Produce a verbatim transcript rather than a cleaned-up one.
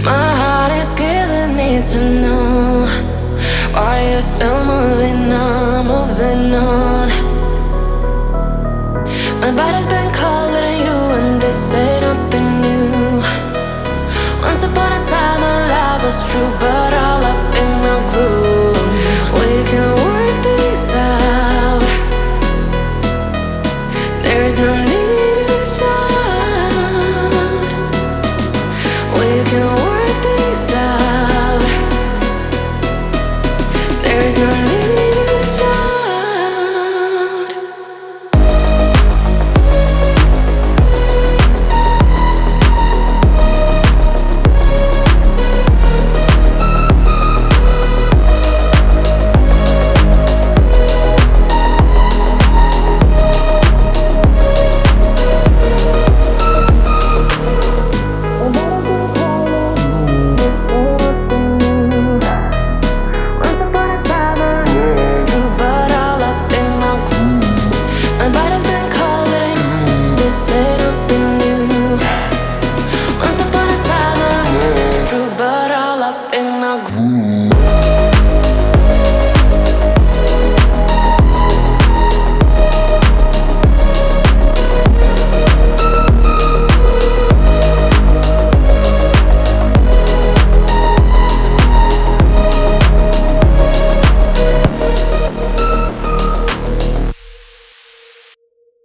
My heart is killing me to know why you're still moving on, moving on. My body's been calling you and this ain't nothing